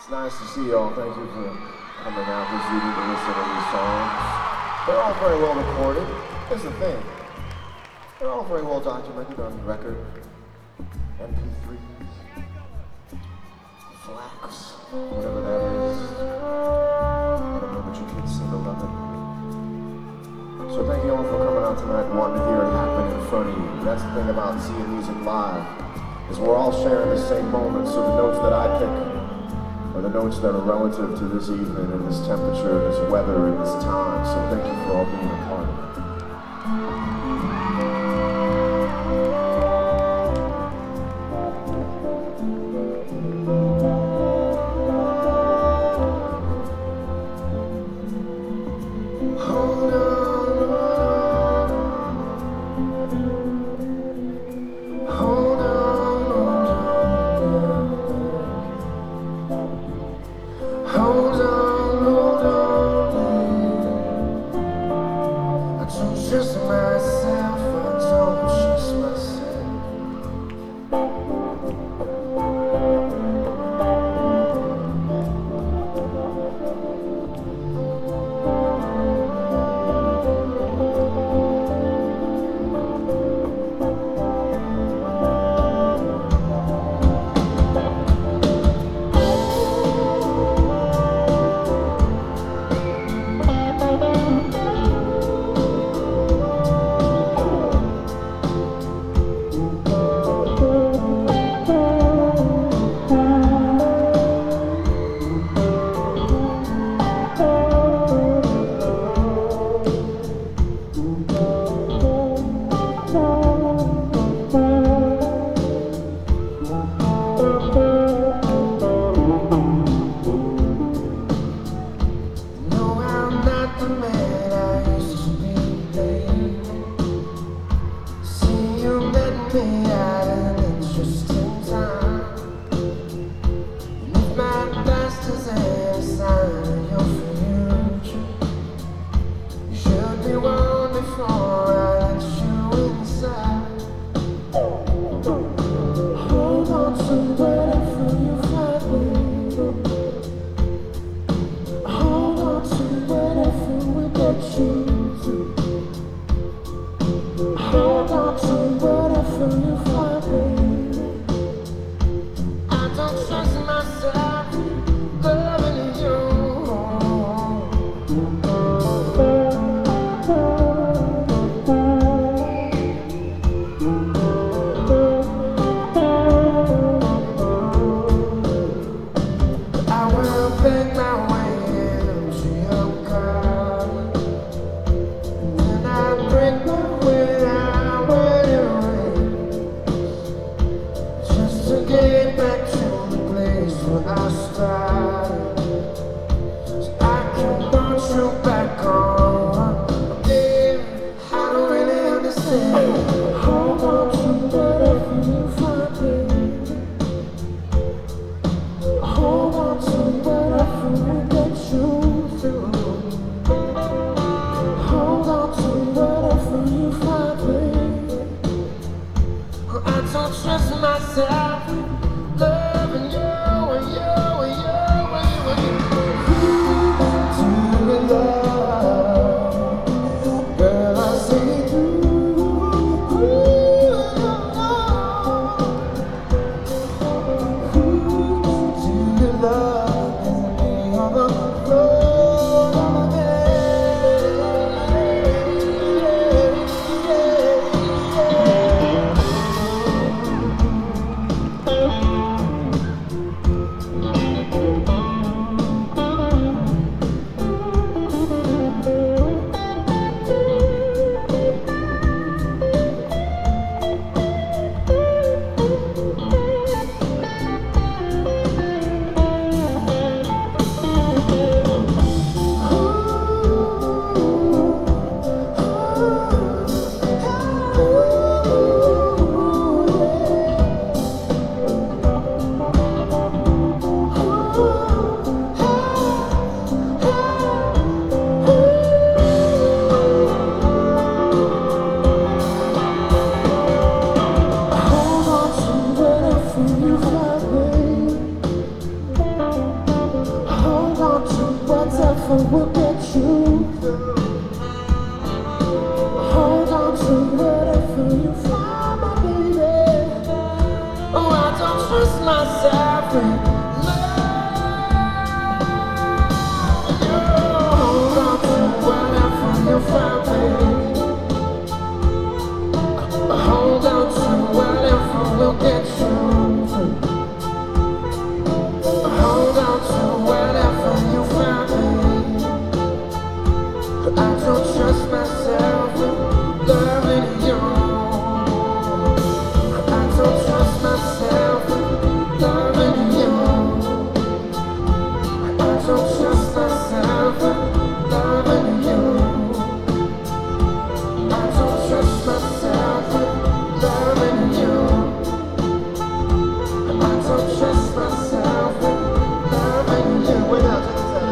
It's nice to see y'all. Thank you for coming out this evening to listen to these songs. They're all very well recorded. Here's the thing. They're all very well documented on record, MP3s, flax, whatever that is. I don't know, but you kids seem to love it. So thank you all for coming out tonight and wanting to hear it happen in front of you. That's the thing about seeing music live, is we're all sharing the same moment, so the notes that I pick are the notes that are relative to this evening and this temperature, this weather, and this time. So thank you for all being a part of it. Just myself, I told just myself. Hold on to whatever you find, baby. I don't trust myself, loving you. I will beg my way into your car, and then I break my way out when it rains, just to get back to the place where I started, so I can want you back on. Baby, I don't really understand. Hold on to whatever you find, baby. Hold on to whatever will get you through. Hold on to whatever you find, baby. I don't trust myself, loving you and you and you. whatever will get you through. Hold on to whatever you find, my baby. Oh, I don't trust myself with love. Hold on to whatever you find, baby. Hold on to whatever will get you through. Hold on to whatever you find, baby. I don't trust myself with loving you. I don't trust myself with loving you. I don't trust myself with loving you. I don't trust myself with loving you. I don't trust myself with loving you. Wait out,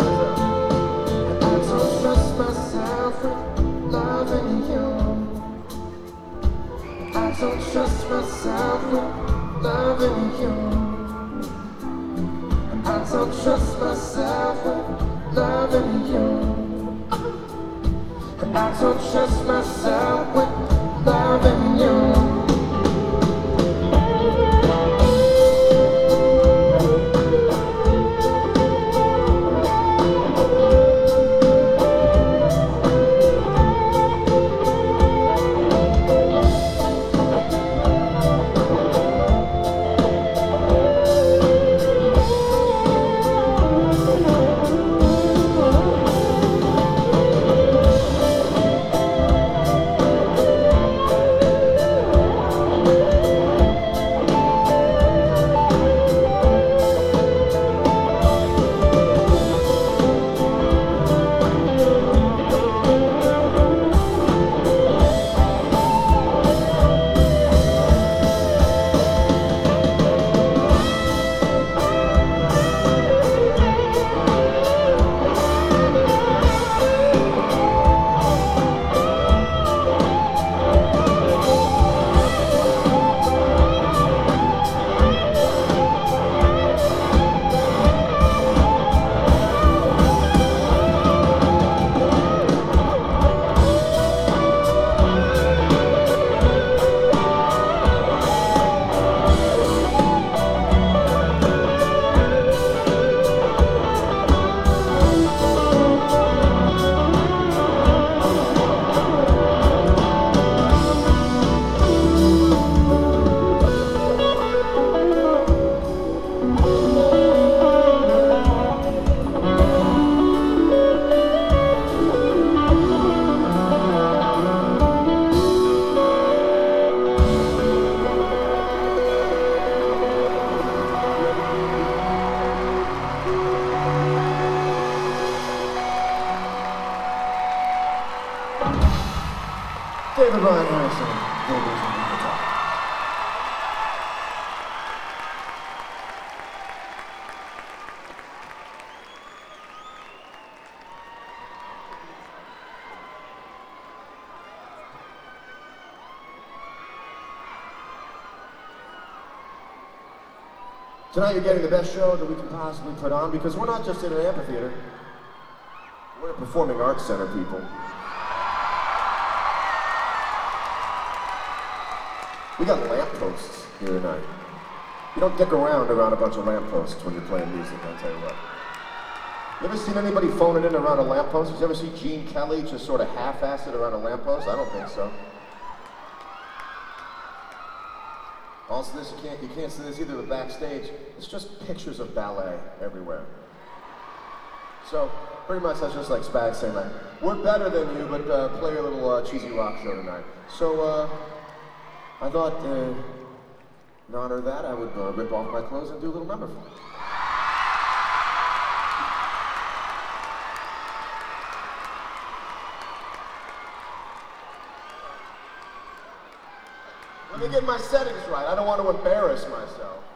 I don't trust myself with loving you. I don't trust myself with loving you. I don't trust myself with loving you. I don't trust myself with loving you. David Ryan Harrison, vocals and guitar. Tonight you're getting the best show that we can possibly put on because we're not just in an amphitheater. We're a performing arts center, people. We got lampposts here tonight. You don't dick around a bunch of lampposts when you're playing music, I'll tell you what. You ever seen anybody phoning in around a lamppost? You ever see Gene Kelly just sort of half-assed it around a lamppost? I don't think so. Also, this you can't see this either. The backstage, it's just pictures of ballet everywhere. So pretty much that's just like Spags saying like, we're better than you, but play a little cheesy rock show tonight. So I thought, in honor of that, I would rip off my clothes and do a little number for you. Let me get my settings right. I don't want to embarrass myself.